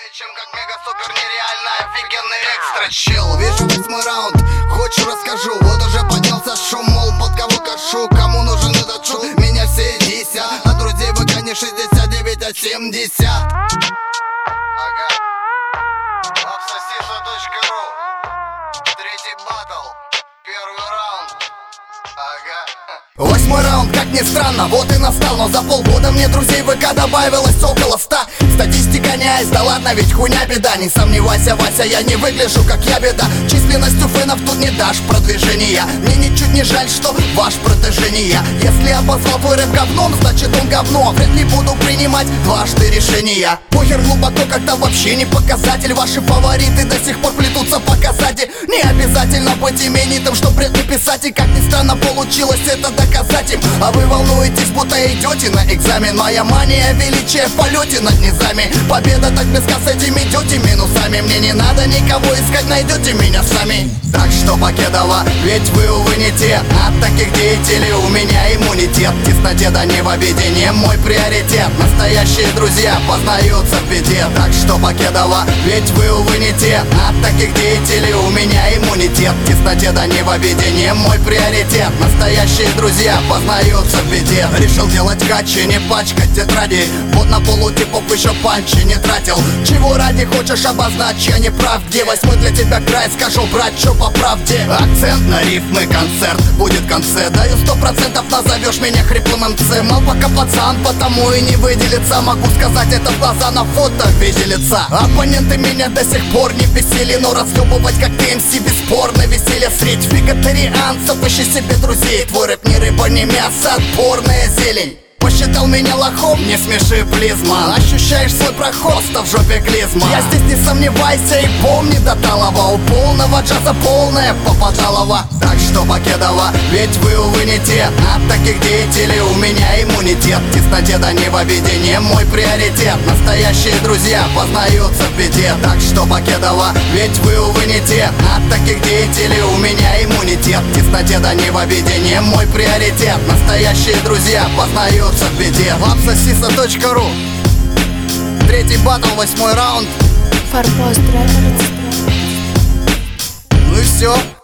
чем как мега-супер нереально офигенный экстра чил. Вижу 8-й раунд, хочешь расскажу. Вот уже поднялся шум, мол, под кого кашу. Кому нужен этот шут? Меня все 10, а друзей в экране 69, а 70. Ага. Обсосиса.ру. Третий баттл. Первый раунд. Ага. 8-й раунд, как ни странно, вот и настал. Но за полгода мне друзей в ВК добавилось около 100. Статистика не айс, да ладно, ведь хуйня беда. Не сомневайся, Вася, я не выгляжу как я беда. Численностью фенов тут не дашь продвижения. Мне ничуть не жаль, что ваш протеже не я. Если обозвал твой рэп говном, значит он говно. Вряд ли буду принимать дважды решения. Похер глубоко, как-то вообще не показатель. Ваши фавориты до сих пор плетутся по касате. Не обязательно быть именитым, чтоб бред не писать. И как ни странно получилось это доказать им. А вы волнуетесь, будто идете на экзамен. Моя мания величия в полете над низами. Победа так близка, с этими идете минусами. Мне не надо никого искать, найдете меня сами. Так что, Покедова, ведь вы, увы, не те. От таких деятелей у меня иммунитет. В тесноте да не в обиде, не мой приоритет. Настоящие друзья познаются в беде. Так что, Покедова, ведь вы, увы, не те. От таких деятелей у меня иммунитет. В тесноте да не в обиде, не мой приоритет. Настоящие друзья познаются в беде. Решил делать качи, не пачкать тетради. Вот на полу типов еще панчи не тратил. Чего ради хочешь обозначить, я не прав. Где 8-й для тебя край, скажу, брат, чё по правде. Акцент на рифмы, концерт будет в конце. Даю 100%, назовешь меня хриплым МЦ. Мал пока пацан, потому и не выделится. Могу сказать это в глаза, на фото в виде лица. Оппоненты меня до сих пор не бесили, но разъебывать как ТМС бесспорно веселье. Средь вегетарианцев ищи себе друзей. Твой рэп не рыба, не мясо, отборная зелень. Посчитал меня лохом, не смеши, плизма. Ощущаешь свой проход, в жопе клизма. Я здесь не сомневайся и помни до талого. У полного джаза полная попадалова. Так что, Покедова, ведь вы, увы, не те. От таких деятелей у меня иммунитет. В тесноте да не в обиде, не мой приоритет. Настоящие друзья познаются в беде. Так что, Покедова, ведь вы, увы, не те. От таких деятелей у меня иммунитет. В тесноте да не в обиде, не мой приоритет. Настоящие друзья познаются в беде. Обсосиса.ру. Третий баттл, 8-й раунд. Форпост Рекордс. Ну и все.